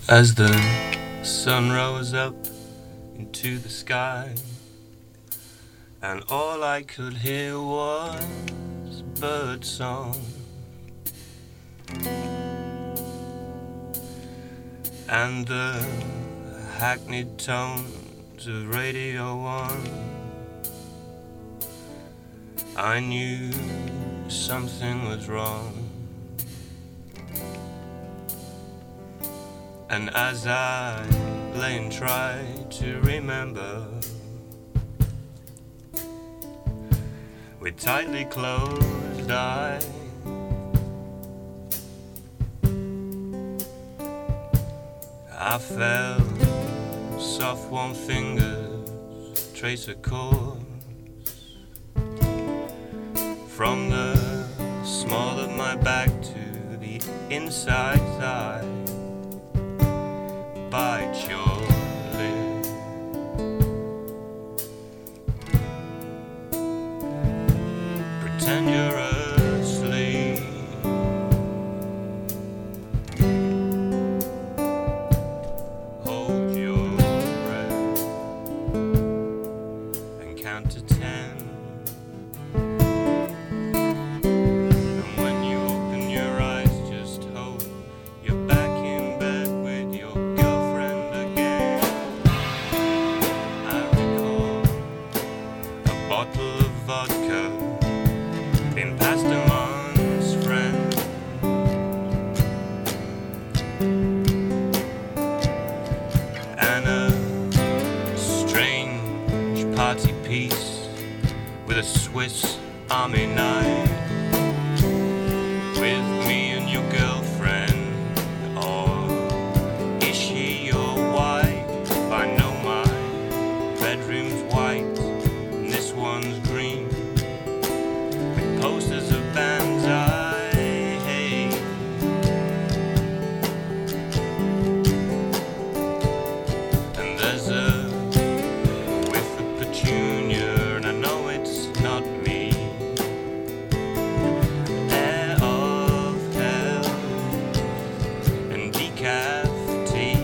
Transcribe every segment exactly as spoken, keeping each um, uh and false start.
As the sun rose up into the sky, and all I could hear was bird song, and the hackneyed tones of Radio One, I knew something was wrong. And as I lay and tried to remember, with tightly closed eyes, I felt soft warm fingers trace a course from the small of my back to the inside thigh. Bite your lip, pretend you're asleep, hold your breath and count to ten. And when you open your eyes, just hope you're back in bed with your bottle of vodka been passed amongst friends, and a strange party piece with a Swiss Army knife, with me and your girlfriend, or is she your wife? I know my bedroom's white, this one's green, with posters of bands I hate. And there's a whiff of petunia, and I know it's not me. Air of hell and decaf tea,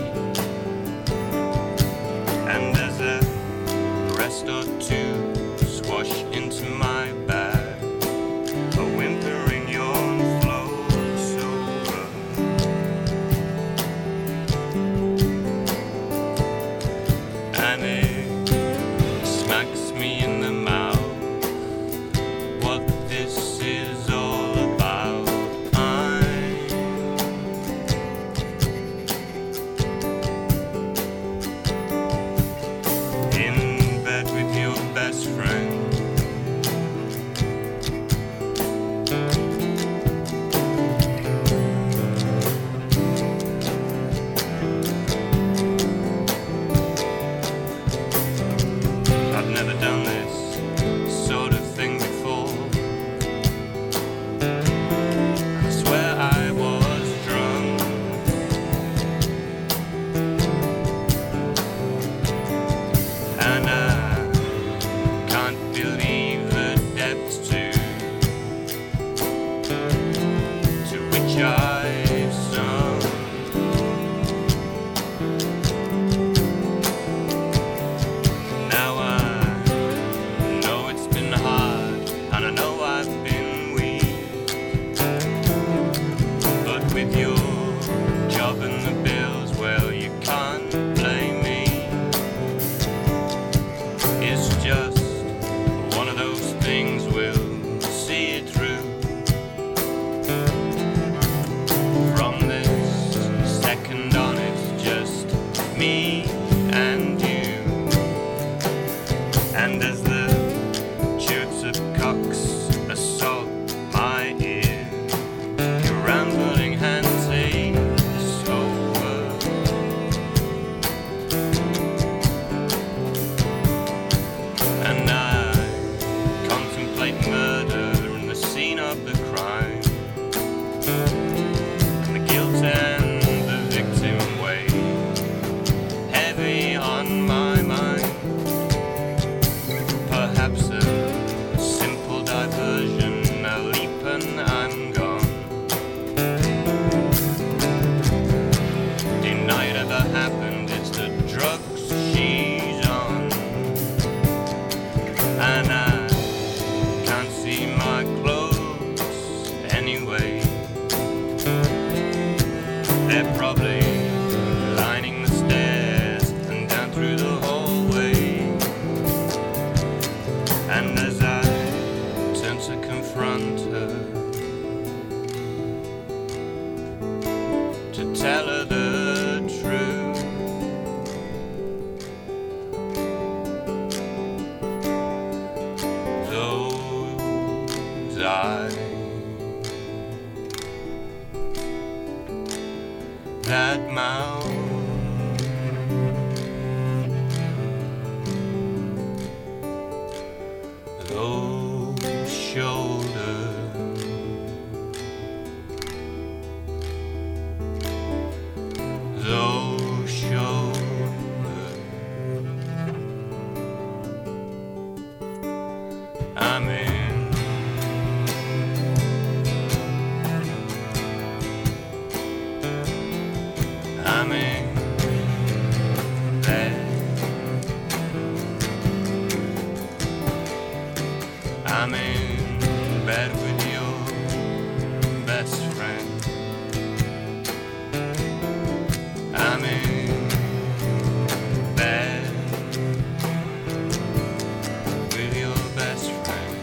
and there's a rest or two wash into my bag, a whimpering yawn flows over, and it smacks me in the mouth what this is all about. I'm in bed with your best friend, I've sung. Now I know it's been hard, and I know I've been weak, but with your job and the bills, well, you can't blame me. It's just one of those things, we'll see it through. Me and you, and as the chirps of cocks assault my ear, your rambling hand takes that mouth. Those shoulders, those shoulders. I'm in. I'm in bed. I'm in bed with your best friend. I'm in bed with your best friend.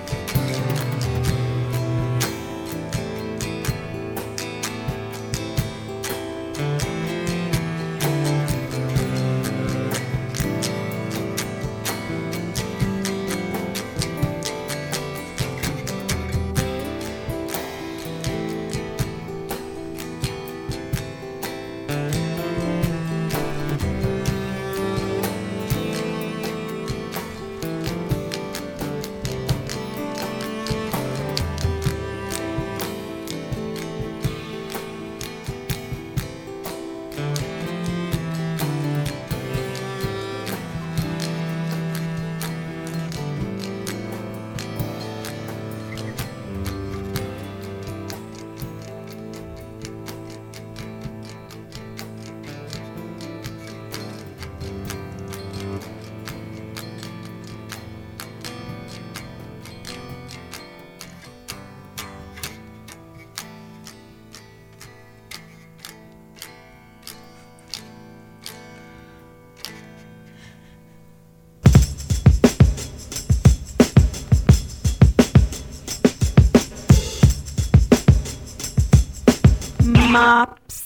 Mops.